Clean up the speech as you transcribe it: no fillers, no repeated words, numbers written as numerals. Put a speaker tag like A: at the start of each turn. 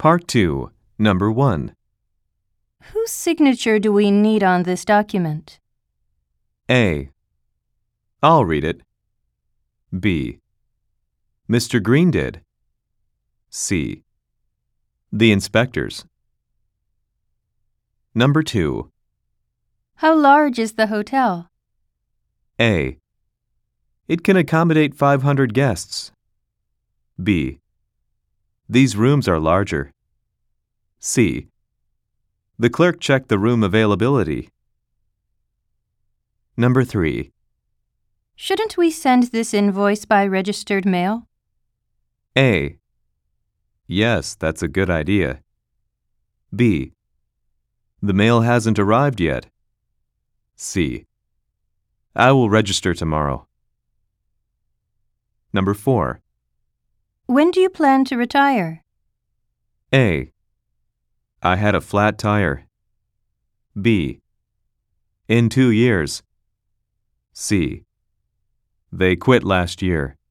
A: Part 2, Number 1.
B: Whose signature do we need on this document?
A: A. I'll read it. B. Mr. Green did. C. The inspectors. Number 2.
B: How large is the hotel?
A: A. It can accommodate 500 guests. B. These rooms are larger. C. The clerk checked the room availability. Number 3.
B: Shouldn't we send this invoice by registered mail?
A: A. Yes, that's a good idea. B. The mail hasn't arrived yet. C. I will register tomorrow. Number 4.
B: When do you plan to retire?
A: A. I had a flat tire. B. In 2 years. C. They quit last year.